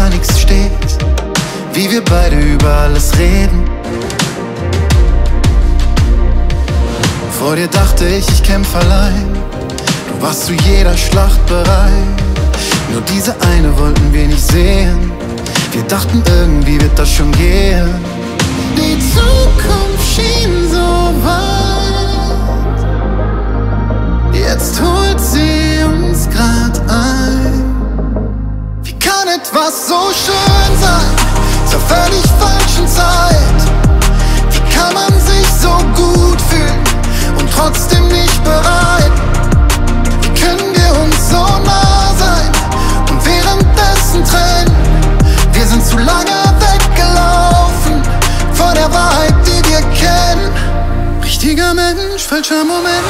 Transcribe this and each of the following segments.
gar nichts steht, wie wir beide über alles reden. Vor dir dachte ich kämpf allein, du warst zu jeder Schlacht bereit. Nur diese eine wollten wir nicht sehen, wir dachten irgendwie wird das schon gehen. Die Zukunft schien so weit, jetzt holt sie uns grad ein. Wie kann etwas so schön sein, zur völlig falschen Zeit? Wie kann man sich so gut fühlen und trotzdem nicht bereit? Wie können wir uns so nah sein und währenddessen trennen? Wir sind zu lange weggelaufen vor der Wahrheit, die wir kennen. Richtiger Mensch, falscher Moment.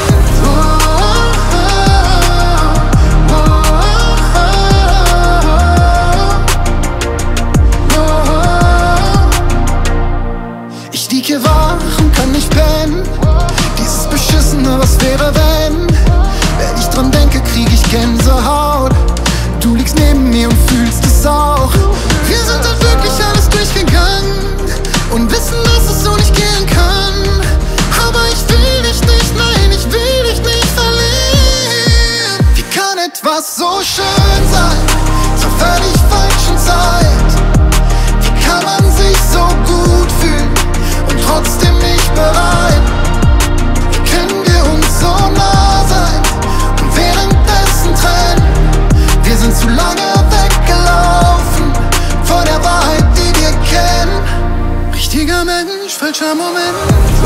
Ich lieg hier wach und kann nicht pennen. Dieses Beschissene, was wäre wenn? Wenn ich dran denke, krieg ich Gänsehaut. Du liegst neben mir und fühlst es auch. Wir sind halt wirklich alles durchgegangen und wissen, dass es so nicht gehen kann. Aber ich will dich nicht, nein, ich will dich nicht verlieren. Wie kann etwas so schön sein, zur völlig falschen Zeit? Wie kann man sich so gut fühlen und trotzdem nicht bereit? Wie können wir uns so nah sein und währenddessen trennen? Wir sind zu lange weggelaufen vor der Wahrheit, die wir kennen. Richtiger Mensch, falscher Moment.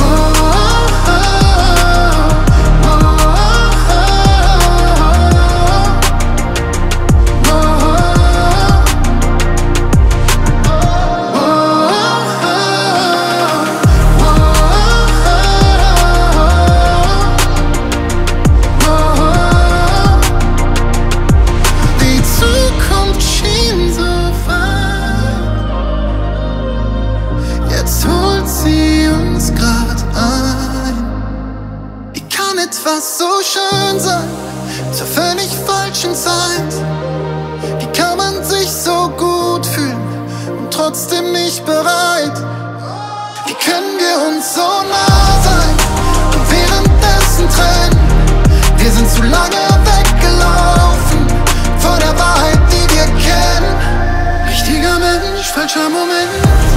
Die Zukunft schien so weit, jetzt holt sie uns grad ein. Wie kann etwas so schön sein, zur völlig falschen Zeit? Wie kann man sich so gut fühlen und trotzdem nicht bereit? Wie können wir uns so nah sein und währenddessen trennen? Wir sind zu lange weggelaufen vor der Wahrheit, die wir kennen. Richtiger Mensch, falscher Moment.